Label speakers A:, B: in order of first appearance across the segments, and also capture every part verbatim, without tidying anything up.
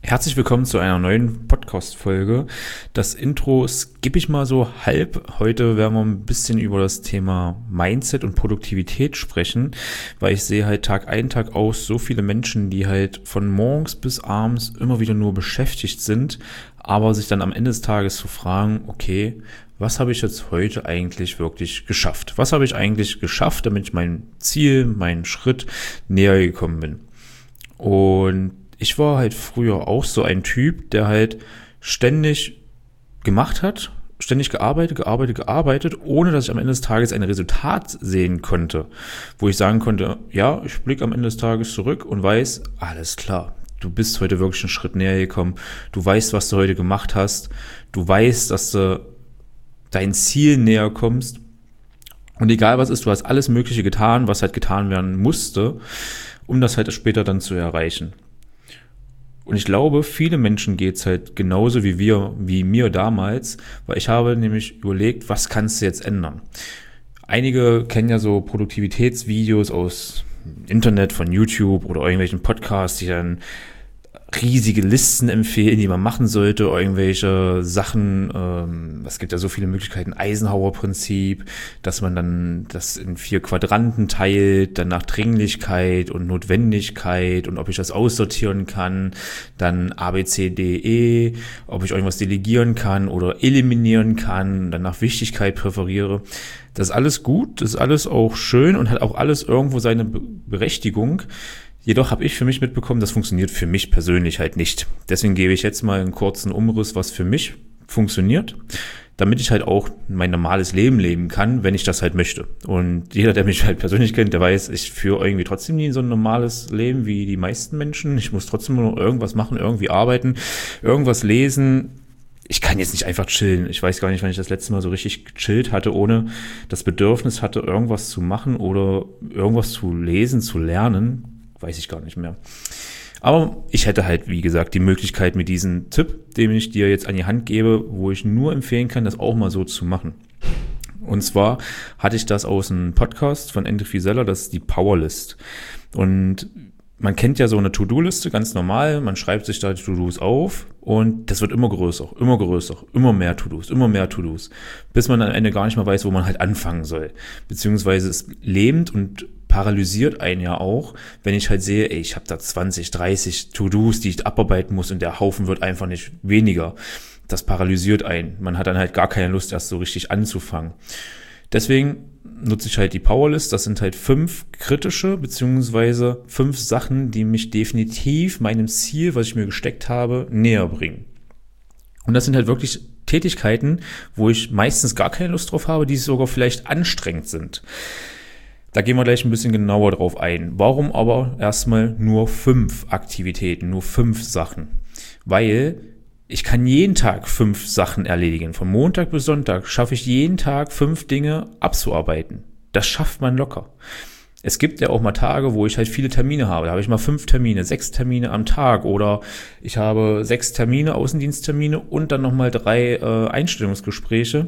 A: Herzlich willkommen zu einer neuen Podcast-Folge. Das Intro skippe ich mal so halb. Heute werden wir ein bisschen über das Thema Mindset und Produktivität sprechen, weil ich sehe halt Tag ein, Tag aus so viele Menschen, die halt von morgens bis abends immer wieder nur beschäftigt sind, aber sich dann am Ende des Tages zu fragen, okay, was habe ich jetzt heute eigentlich wirklich geschafft? Was habe ich eigentlich geschafft, damit ich mein Ziel, meinen Schritt näher gekommen bin? Und ich war halt früher auch so ein Typ, der halt ständig gemacht hat, ständig gearbeitet, gearbeitet, gearbeitet, ohne dass ich am Ende des Tages ein Resultat sehen konnte, wo ich sagen konnte, ja, ich blicke am Ende des Tages zurück und weiß, alles klar, du bist heute wirklich einen Schritt näher gekommen, du weißt, was du heute gemacht hast, du weißt, dass du dein Ziel näher kommst und egal was ist, du hast alles Mögliche getan, was halt getan werden musste, um das halt später dann zu erreichen. Und ich glaube, viele Menschen geht's halt genauso wie wir, wie mir damals, weil ich habe nämlich überlegt, was kannst du jetzt ändern? Einige kennen ja so Produktivitätsvideos aus Internet, von YouTube oder irgendwelchen Podcasts, die dann riesige Listen empfehlen, die man machen sollte, irgendwelche Sachen, ähm, es gibt ja so viele Möglichkeiten, Eisenhower-Prinzip, dass man dann das in vier Quadranten teilt, dann nach Dringlichkeit und Notwendigkeit und ob ich das aussortieren kann, dann A, B, C, D, E, ob ich irgendwas delegieren kann oder eliminieren kann, dann nach Wichtigkeit präferiere. Das ist alles gut, das ist alles auch schön und hat auch alles irgendwo seine Berechtigung. Jedoch habe ich für mich mitbekommen, das funktioniert für mich persönlich halt nicht. Deswegen gebe ich jetzt mal einen kurzen Umriss, was für mich funktioniert, damit ich halt auch mein normales Leben leben kann, wenn ich das halt möchte. Und jeder, der mich halt persönlich kennt, der weiß, ich führe irgendwie trotzdem nie so ein normales Leben wie die meisten Menschen. Ich muss trotzdem nur irgendwas machen, irgendwie arbeiten, irgendwas lesen. Ich kann jetzt nicht einfach chillen. Ich weiß gar nicht, wann ich das letzte Mal so richtig gechillt hatte, ohne das Bedürfnis hatte, irgendwas zu machen oder irgendwas zu lesen, zu lernen. Weiß ich gar nicht mehr. Aber ich hätte halt, wie gesagt, die Möglichkeit mit diesem Tipp, den ich dir jetzt an die Hand gebe, wo ich nur empfehlen kann, das auch mal so zu machen. Und zwar hatte ich das aus einem Podcast von Endre Fieseler, das ist die Powerlist. Und man kennt ja so eine To-Do-Liste, ganz normal, man schreibt sich da die To-Dos auf und das wird immer größer, immer größer, immer mehr To-Dos, immer mehr To-Dos, bis man am Ende gar nicht mehr weiß, wo man halt anfangen soll. Beziehungsweise es lähmt und paralysiert einen ja auch, wenn ich halt sehe, ey, ich habe da zwanzig, dreißig To-Dos, die ich abarbeiten muss und der Haufen wird einfach nicht weniger. Das paralysiert einen. Man hat dann halt gar keine Lust, erst so richtig anzufangen. Deswegen nutze ich halt die Powerlist. Das sind halt fünf kritische beziehungsweise fünf Sachen, die mich definitiv meinem Ziel, was ich mir gesteckt habe, näher bringen. Und das sind halt wirklich Tätigkeiten, wo ich meistens gar keine Lust drauf habe, die sogar vielleicht anstrengend sind. Da gehen wir gleich ein bisschen genauer drauf ein. Warum aber erstmal nur fünf Aktivitäten, nur fünf Sachen? Weil ich kann jeden Tag fünf Sachen erledigen. Von Montag bis Sonntag schaffe ich jeden Tag fünf Dinge abzuarbeiten. Das schafft man locker. Es gibt ja auch mal Tage, wo ich halt viele Termine habe. Da habe ich mal fünf Termine, sechs Termine am Tag oder ich habe sechs Termine, Außendiensttermine und dann nochmal drei äh, Einstellungsgespräche.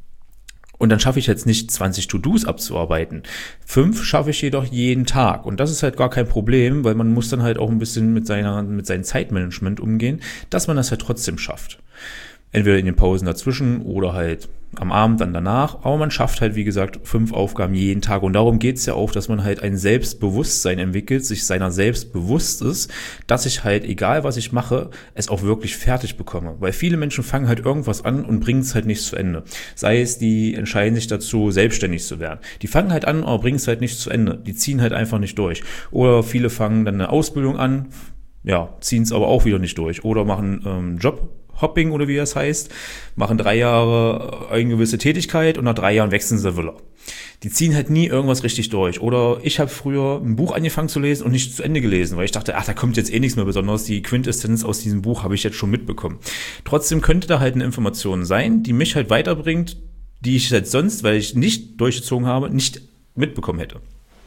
A: Und dann schaffe ich jetzt nicht zwanzig To-Dos abzuarbeiten. Fünf schaffe ich jedoch jeden Tag. Und das ist halt gar kein Problem, weil man muss dann halt auch ein bisschen mit seiner, mit seinem Zeitmanagement umgehen, dass man das halt trotzdem schafft. Entweder in den Pausen dazwischen oder halt am Abend dann danach. Aber man schafft halt, wie gesagt, fünf Aufgaben jeden Tag. Und darum geht's ja auch, dass man halt ein Selbstbewusstsein entwickelt, sich seiner selbst bewusst ist, dass ich halt, egal was ich mache, es auch wirklich fertig bekomme. Weil viele Menschen fangen halt irgendwas an und bringen es halt nicht zu Ende. Sei es, die entscheiden sich dazu, selbstständig zu werden. Die fangen halt an, aber bringen es halt nicht zu Ende. Die ziehen halt einfach nicht durch. Oder viele fangen dann eine Ausbildung an, ja, ziehen es aber auch wieder nicht durch. Oder machen ähm, Job. Hopping oder wie das heißt, machen drei Jahre eine gewisse Tätigkeit und nach drei Jahren wechseln sie wieder. Die ziehen halt nie irgendwas richtig durch. Oder ich habe früher ein Buch angefangen zu lesen und nicht zu Ende gelesen, weil ich dachte, ach, da kommt jetzt eh nichts mehr Besonderes. Die Quintessenz aus diesem Buch habe ich jetzt schon mitbekommen. Trotzdem könnte da halt eine Information sein, die mich halt weiterbringt, die ich halt sonst, weil ich nicht durchgezogen habe, nicht mitbekommen hätte.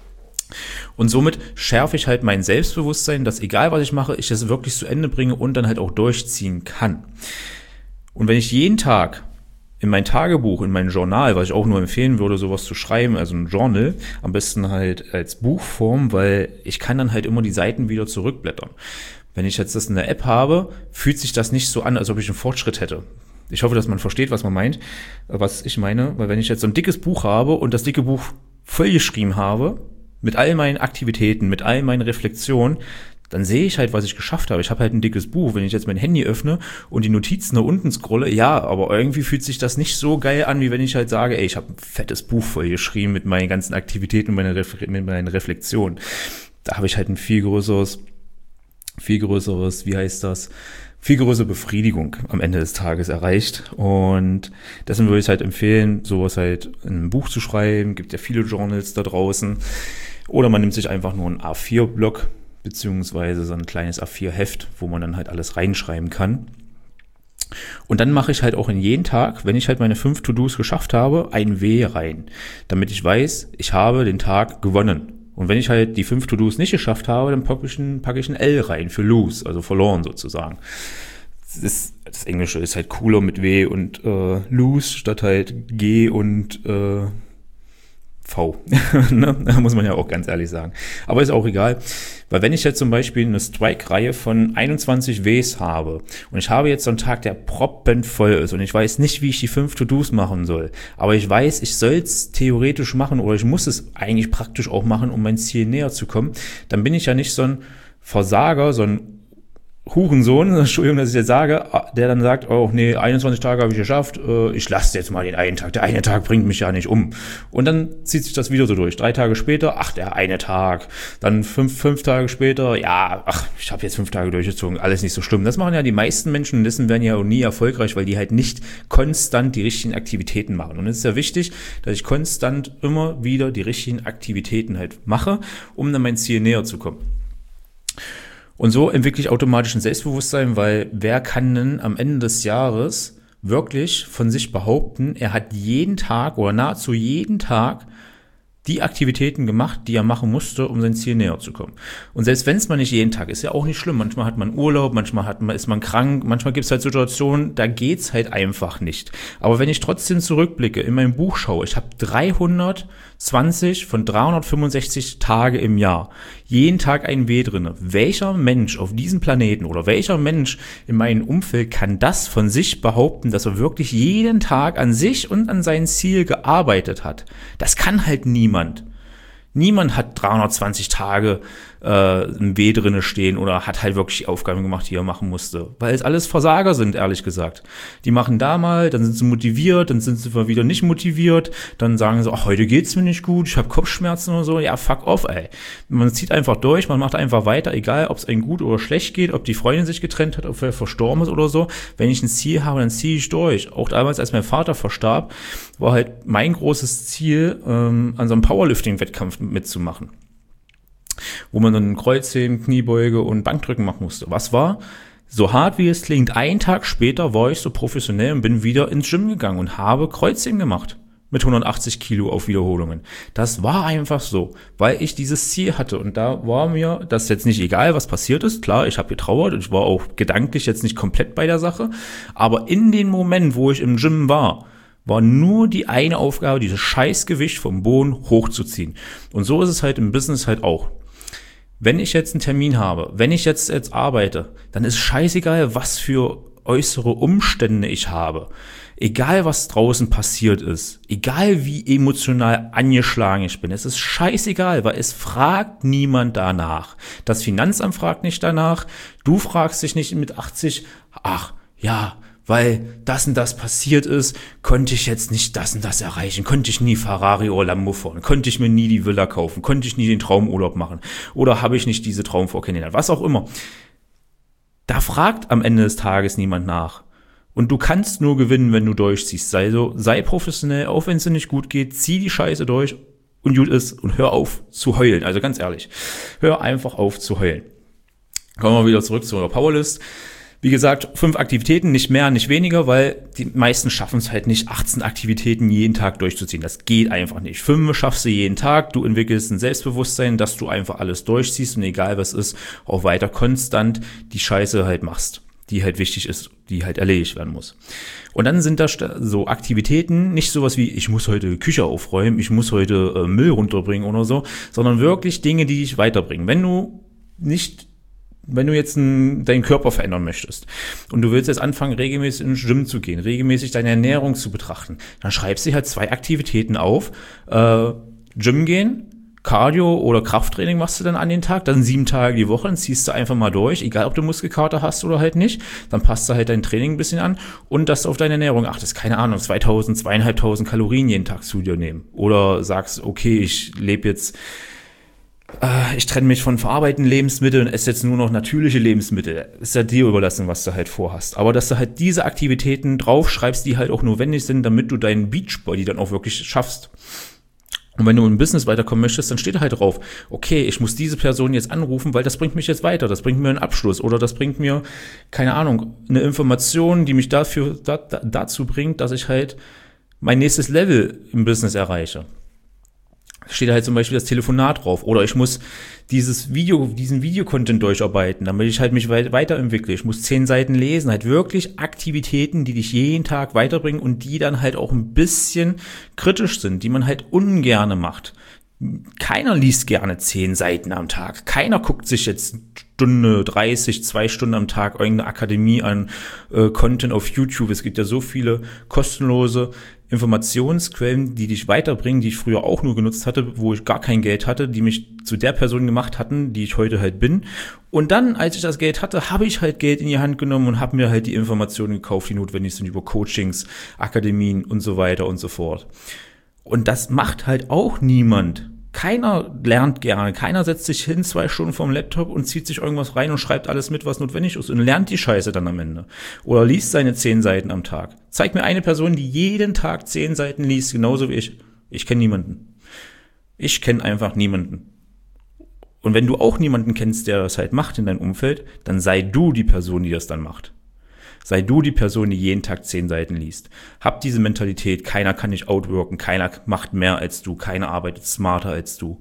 A: Und somit schärfe ich halt mein Selbstbewusstsein, dass egal was ich mache, ich das wirklich zu Ende bringe und dann halt auch durchziehen kann. Und wenn ich jeden Tag in mein Tagebuch, in mein Journal, was ich auch nur empfehlen würde, sowas zu schreiben, also ein Journal, am besten halt als Buchform, weil ich kann dann halt immer die Seiten wieder zurückblättern. Wenn ich jetzt das in der App habe, fühlt sich das nicht so an, als ob ich einen Fortschritt hätte. Ich hoffe, dass man versteht, was man meint, was ich meine, weil wenn ich jetzt so ein dickes Buch habe und das dicke Buch vollgeschrieben habe, mit all meinen Aktivitäten, mit all meinen Reflexionen, dann sehe ich halt, was ich geschafft habe. Ich habe halt ein dickes Buch. Wenn ich jetzt mein Handy öffne und die Notizen nach unten scrolle, ja, aber irgendwie fühlt sich das nicht so geil an, wie wenn ich halt sage, ey, ich habe ein fettes Buch vollgeschrieben mit meinen ganzen Aktivitäten und meiner Ref- mit meinen Reflexionen. Da habe ich halt ein viel größeres, viel größeres, wie heißt das, viel größere Befriedigung am Ende des Tages erreicht. Und deswegen würde ich halt empfehlen, sowas halt in einem Buch zu schreiben. Gibt ja viele Journals da draußen. Oder man nimmt sich einfach nur einen A vier Block, beziehungsweise so ein kleines A vier Heft, wo man dann halt alles reinschreiben kann. Und dann mache ich halt auch in jeden Tag, wenn ich halt meine fünf To-Dos geschafft habe, ein W rein, damit ich weiß, ich habe den Tag gewonnen. Und wenn ich halt die fünf To-Dos nicht geschafft habe, dann packe ich ein, packe ich ein L rein für lose, also verloren sozusagen. Das, ist, das Englische ist halt cooler mit W und äh, lose statt halt G und äh, V. Ne? Da muss man ja auch ganz ehrlich sagen. Aber ist auch egal, weil wenn ich jetzt zum Beispiel eine Strike-Reihe von einundzwanzig Ws habe und ich habe jetzt so einen Tag, der proppenvoll ist und ich weiß nicht, wie ich die fünf To-Dos machen soll, aber ich weiß, ich soll es theoretisch machen oder ich muss es eigentlich praktisch auch machen, um mein Ziel näher zu kommen, dann bin ich ja nicht so ein Versager, so ein Hurensohn, Entschuldigung, dass ich jetzt sage, der dann sagt, oh nee, einundzwanzig Tage habe ich geschafft, ich lasse jetzt mal den einen Tag, der eine Tag bringt mich ja nicht um. Und dann zieht sich das wieder so durch. Drei Tage später, ach, der eine Tag. Dann fünf, fünf Tage später, ja, ach, ich habe jetzt fünf Tage durchgezogen, alles nicht so schlimm. Das machen ja die meisten Menschen und dessen werden ja auch nie erfolgreich, weil die halt nicht konstant die richtigen Aktivitäten machen. Und es ist ja wichtig, dass ich konstant immer wieder die richtigen Aktivitäten halt mache, um dann mein Ziel näher zu kommen. Und so entwickle ich automatisch ein Selbstbewusstsein, weil wer kann denn am Ende des Jahres wirklich von sich behaupten, er hat jeden Tag oder nahezu jeden Tag die Aktivitäten gemacht, die er machen musste, um sein Ziel näher zu kommen. Und selbst wenn es mal nicht jeden Tag ist, ja auch nicht schlimm. Manchmal hat man Urlaub, manchmal hat man, ist man krank, manchmal gibt es halt Situationen, da geht's halt einfach nicht. Aber wenn ich trotzdem zurückblicke, in mein Buch schaue, ich habe dreihundertzwanzig von dreihundertfünfundsechzig Tage im Jahr, jeden Tag ein W drinne. Welcher Mensch auf diesem Planeten oder welcher Mensch in meinem Umfeld kann das von sich behaupten, dass er wirklich jeden Tag an sich und an sein Ziel gearbeitet hat? Das kann halt niemand. Niemand. Niemand hat dreihundertzwanzig Tage äh, im W drinne stehen oder hat halt wirklich die Aufgaben gemacht, die er machen musste. Weil es alles Versager sind, ehrlich gesagt. Die machen da mal, dann sind sie motiviert, dann sind sie mal wieder nicht motiviert, dann sagen sie, ach, heute geht's mir nicht gut, ich habe Kopfschmerzen oder so. Ja, fuck off, ey. Man zieht einfach durch, man macht einfach weiter, egal ob es einem gut oder schlecht geht, ob die Freundin sich getrennt hat, ob er verstorben ist oder so. Wenn ich ein Ziel habe, dann ziehe ich durch. Auch damals, als mein Vater verstarb, war halt mein großes Ziel, ähm, an so einem Powerlifting-Wettkampf mitzumachen, wo man dann Kreuzheben, Kniebeuge und Bankdrücken machen musste. Was war? So hart wie es klingt, einen Tag später war ich so professionell und bin wieder ins Gym gegangen und habe Kreuzheben gemacht. Mit hundertachtzig Kilo auf Wiederholungen. Das war einfach so, weil ich dieses Ziel hatte. Und da war mir das jetzt nicht egal, was passiert ist. Klar, ich habe getrauert und ich war auch gedanklich jetzt nicht komplett bei der Sache. Aber in dem Moment, wo ich im Gym war, war nur die eine Aufgabe, dieses Scheißgewicht vom Boden hochzuziehen. Und so ist es halt im Business halt auch. Wenn ich jetzt einen Termin habe, wenn ich jetzt, jetzt arbeite, dann ist scheißegal, was für äußere Umstände ich habe. Egal, was draußen passiert ist, egal wie emotional angeschlagen ich bin, es ist scheißegal, weil es fragt niemand danach. Das Finanzamt fragt nicht danach, du fragst dich nicht mit achtzig, ach, ja, weil das und das passiert ist, konnte ich jetzt nicht das und das erreichen, konnte ich nie Ferrari oder Lambo fahren, konnte ich mir nie die Villa kaufen, konnte ich nie den Traumurlaub machen oder habe ich nicht diese Traumfrau kennengelernt, was auch immer. Da fragt am Ende des Tages niemand nach. Und du kannst nur gewinnen, wenn du durchziehst. Sei so, sei professionell, auch wenn es dir nicht gut geht, zieh die Scheiße durch und gut ist und hör auf zu heulen. Also ganz ehrlich, hör einfach auf zu heulen. Kommen wir wieder zurück zur Powerlist. Wie gesagt, fünf Aktivitäten, nicht mehr, nicht weniger, weil die meisten schaffen es halt nicht, achtzehn Aktivitäten jeden Tag durchzuziehen. Das geht einfach nicht. Fünf schaffst du jeden Tag, du entwickelst ein Selbstbewusstsein, dass du einfach alles durchziehst und egal was ist, auch weiter konstant die Scheiße halt machst, die halt wichtig ist, die halt erledigt werden muss. Und dann sind da so Aktivitäten, nicht sowas wie, ich muss heute Küche aufräumen, ich muss heute äh, Müll runterbringen oder so, sondern wirklich Dinge, die dich weiterbringen. Wenn du nicht wenn du jetzt einen, deinen Körper verändern möchtest und du willst jetzt anfangen, regelmäßig ins Gym zu gehen, regelmäßig deine Ernährung zu betrachten, dann schreibst du halt zwei Aktivitäten auf. Äh, Gym gehen, Cardio oder Krafttraining machst du dann an den Tag, dann sieben Tage die Woche, dann ziehst du einfach mal durch, egal ob du Muskelkater hast oder halt nicht, dann passt du halt dein Training ein bisschen an und dass du auf deine Ernährung achtest, keine Ahnung, zweitausend, zweitausendfünfhundert Kalorien jeden Tag zu dir nehmen oder sagst, okay, ich lebe jetzt, äh, ich trenne mich von verarbeiteten Lebensmitteln und esse jetzt nur noch natürliche Lebensmittel, ist ja dir überlassen, was du halt vorhast, aber dass du halt diese Aktivitäten draufschreibst, die halt auch notwendig sind, damit du deinen Beachbody dann auch wirklich schaffst. Und wenn du im Business weiterkommen möchtest, dann steht da halt drauf, okay, ich muss diese Person jetzt anrufen, weil das bringt mich jetzt weiter, das bringt mir einen Abschluss oder das bringt mir, keine Ahnung, eine Information, die mich dafür da, da, dazu bringt, dass ich halt mein nächstes Level im Business erreiche. Steht da halt zum Beispiel das Telefonat drauf oder ich muss dieses Video, diesen Videocontent durcharbeiten, damit ich halt mich weit, weiterentwickle. Ich muss zehn Seiten lesen, halt wirklich Aktivitäten, die dich jeden Tag weiterbringen und die dann halt auch ein bisschen kritisch sind, die man halt ungerne macht. Keiner liest gerne zehn Seiten am Tag. Keiner guckt sich jetzt Stunde dreißig, zwei Stunden am Tag irgendeine Akademie an, äh, Content auf YouTube. Es gibt ja so viele kostenlose Informationsquellen, die dich weiterbringen, die ich früher auch nur genutzt hatte, wo ich gar kein Geld hatte, die mich zu der Person gemacht hatten, die ich heute halt bin. Und dann, als ich das Geld hatte, habe ich halt Geld in die Hand genommen und habe mir halt die Informationen gekauft, die notwendig sind über Coachings, Akademien und so weiter und so fort. Und das macht halt auch niemand. Keiner lernt gerne, keiner setzt sich hin zwei Stunden vorm Laptop und zieht sich irgendwas rein und schreibt alles mit, was notwendig ist und lernt die Scheiße dann am Ende. Oder liest seine zehn Seiten am Tag. Zeig mir eine Person, die jeden Tag zehn Seiten liest, genauso wie ich. Ich kenne niemanden. Ich kenne einfach niemanden. Und wenn du auch niemanden kennst, der das halt macht in deinem Umfeld, dann sei du die Person, die das dann macht. Sei du die Person, die jeden Tag zehn Seiten liest. Hab diese Mentalität, keiner kann dich outworken, keiner macht mehr als du, keiner arbeitet smarter als du.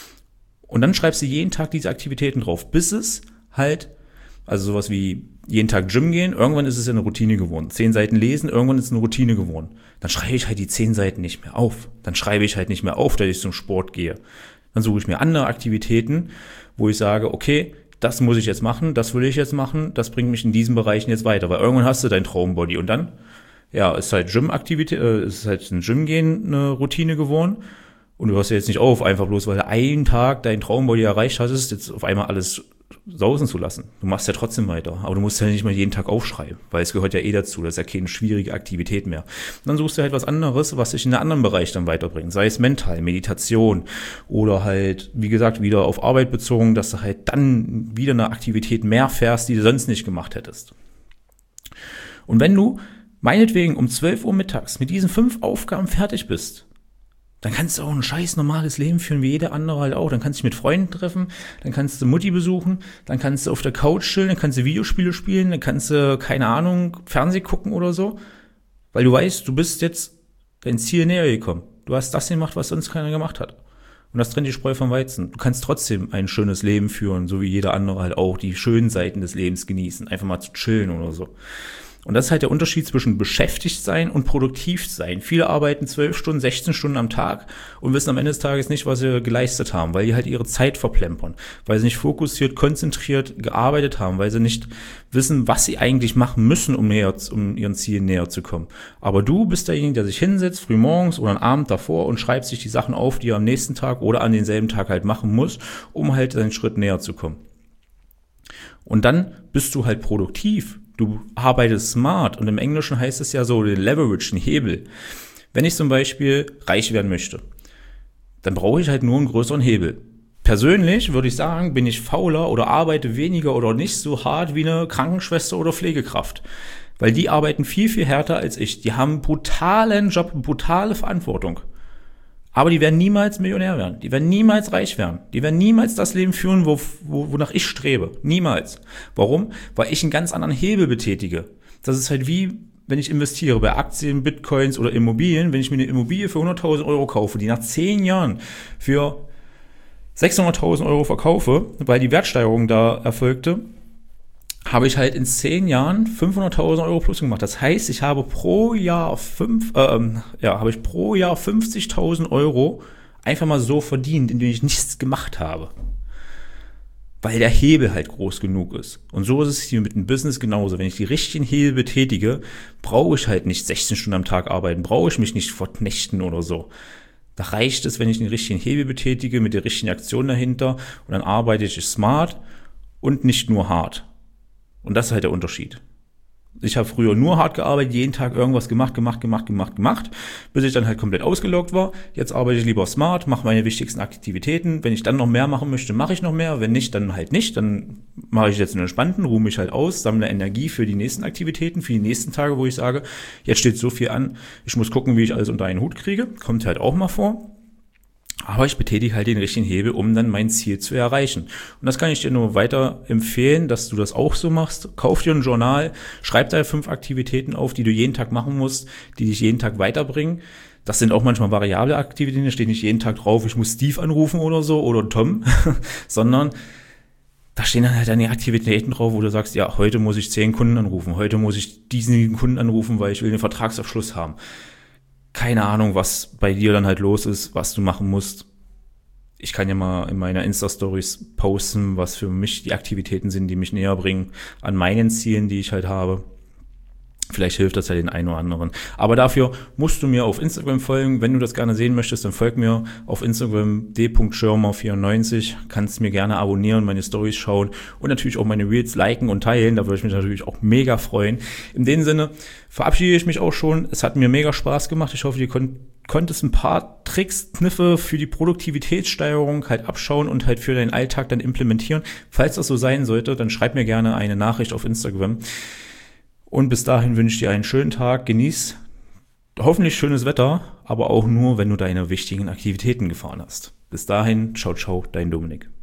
A: Und dann schreibst du jeden Tag diese Aktivitäten drauf, bis es halt, also sowas wie jeden Tag Gym gehen, irgendwann ist es ja eine Routine geworden. Zehn Seiten lesen, irgendwann ist es eine Routine geworden. Dann schreibe ich halt die zehn Seiten nicht mehr auf. Dann schreibe ich halt nicht mehr auf, dass ich zum Sport gehe. Dann suche ich mir andere Aktivitäten, wo ich sage, okay, das muss ich jetzt machen, das will ich jetzt machen, das bringt mich in diesen Bereichen jetzt weiter, weil irgendwann hast du dein Traumbody und dann, ja, ist halt Gym-Aktivität, äh, ist halt ein Gym-Gehen eine Routine geworden und du hörst ja jetzt nicht auf, einfach bloß, weil du einen Tag dein Traumbody erreicht hast, jetzt auf einmal alles sausen zu lassen. Du machst ja trotzdem weiter, aber du musst ja nicht mal jeden Tag aufschreiben, weil es gehört ja eh dazu, das ist ja keine schwierige Aktivität mehr. Und dann suchst du halt was anderes, was dich in einen anderen Bereich dann weiterbringt, sei es mental, Meditation oder halt, wie gesagt, wieder auf Arbeit bezogen, dass du halt dann wieder eine Aktivität mehr fährst, die du sonst nicht gemacht hättest. Und wenn du meinetwegen um zwölf Uhr mittags mit diesen fünf Aufgaben fertig bist, dann kannst du auch ein scheiß normales Leben führen, wie jeder andere halt auch. Dann kannst du dich mit Freunden treffen, dann kannst du Mutti besuchen, dann kannst du auf der Couch chillen, dann kannst du Videospiele spielen, dann kannst du, keine Ahnung, Fernsehen gucken oder so. Weil du weißt, du bist jetzt dein Ziel näher gekommen. Du hast das gemacht, was sonst keiner gemacht hat. Und das trennt die Spreu vom Weizen. Du kannst trotzdem ein schönes Leben führen, so wie jeder andere halt auch, die schönen Seiten des Lebens genießen, einfach mal zu chillen oder so. Und das ist halt der Unterschied zwischen beschäftigt sein und produktiv sein. Viele arbeiten zwölf Stunden, sechzehn Stunden am Tag und wissen am Ende des Tages nicht, was sie geleistet haben, weil die halt ihre Zeit verplempern, weil sie nicht fokussiert, konzentriert gearbeitet haben, weil sie nicht wissen, was sie eigentlich machen müssen, um näher, um ihren Zielen näher zu kommen. Aber du bist derjenige, der sich hinsetzt, früh morgens oder am Abend davor und schreibt sich die Sachen auf, die er am nächsten Tag oder an denselben Tag halt machen muss, um halt seinen Schritt näher zu kommen. Und dann bist du halt produktiv. Du arbeitest smart und im Englischen heißt es ja so, den Leverage, einen Hebel. Wenn ich zum Beispiel reich werden möchte, dann brauche ich halt nur einen größeren Hebel. Persönlich würde ich sagen, bin ich fauler oder arbeite weniger oder nicht so hart wie eine Krankenschwester oder Pflegekraft. Weil die arbeiten viel, viel härter als ich. Die haben einen brutalen Job, brutale Verantwortung. Aber die werden niemals Millionär werden. Die werden niemals reich werden. Die werden niemals das Leben führen, wo, wo, wonach ich strebe. Niemals. Warum? Weil ich einen ganz anderen Hebel betätige. Das ist halt wie, wenn ich investiere bei Aktien, Bitcoins oder Immobilien. Wenn ich mir eine Immobilie für hunderttausend Euro kaufe, die nach zehn Jahren für sechshunderttausend Euro verkaufe, weil die Wertsteigerung da erfolgte, habe ich halt in zehn Jahren fünfhunderttausend Euro plus gemacht. Das heißt, ich habe pro Jahr fünf, äh, ja, habe ich pro Jahr fünfzigtausend Euro einfach mal so verdient, indem ich nichts gemacht habe. weil der Hebel halt groß genug ist. Und so ist es hier mit dem Business genauso. Wenn ich die richtigen Hebel betätige, brauche ich halt nicht sechzehn Stunden am Tag arbeiten, brauche ich mich nicht verknechten oder so. Da reicht es, wenn ich den richtigen Hebel betätige, mit der richtigen Aktion dahinter, und dann arbeite ich smart und nicht nur hart. Und das ist halt der Unterschied. Ich habe früher nur hart gearbeitet, jeden Tag irgendwas gemacht, gemacht, gemacht, gemacht, gemacht, bis ich dann halt komplett ausgelaugt war. Jetzt arbeite ich lieber smart, mache meine wichtigsten Aktivitäten. Wenn ich dann noch mehr machen möchte, mache ich noch mehr. Wenn nicht, dann halt nicht. Dann mache ich jetzt einen entspannten, ruhe mich halt aus, sammle Energie für die nächsten Aktivitäten, für die nächsten Tage, wo ich sage, jetzt steht so viel an, ich muss gucken, wie ich alles unter einen Hut kriege. Kommt halt auch mal vor. Aber ich betätige halt den richtigen Hebel, um dann mein Ziel zu erreichen. Und das kann ich dir nur weiter empfehlen, dass du das auch so machst. Kauf dir ein Journal, schreib da fünf Aktivitäten auf, die du jeden Tag machen musst, die dich jeden Tag weiterbringen. Das sind auch manchmal variable Aktivitäten, da steht nicht jeden Tag drauf, ich muss Steve anrufen oder so oder Tom, sondern da stehen dann halt deine Aktivitäten drauf, wo du sagst, ja, heute muss ich zehn Kunden anrufen, heute muss ich diesen Kunden anrufen, weil ich will den Vertragsabschluss haben. Keine Ahnung, was bei dir dann halt los ist, was du machen musst. Ich kann ja mal in meiner Insta-Stories posten, was für mich die Aktivitäten sind, die mich näher bringen an meinen Zielen, die ich halt habe. Vielleicht hilft das ja den einen oder anderen. Aber dafür musst du mir auf Instagram folgen. Wenn du das gerne sehen möchtest, dann folg mir auf Instagram d punkt schirmer vierundneunzig. Kannst mir gerne abonnieren, meine Stories schauen und natürlich auch meine Reels liken und teilen. Da würde ich mich natürlich auch mega freuen. In dem Sinne verabschiede ich mich auch schon. Es hat mir mega Spaß gemacht. Ich hoffe, ihr kon- konntest ein paar Tricks, Kniffe für die Produktivitätssteigerung halt abschauen und halt für deinen Alltag dann implementieren. Falls das so sein sollte, dann schreib mir gerne eine Nachricht auf Instagram. Und bis dahin wünsche ich dir einen schönen Tag, genieß hoffentlich schönes Wetter, aber auch nur, wenn du deine wichtigen Aktivitäten gefahren hast. Bis dahin, ciao, ciao, dein Dominik.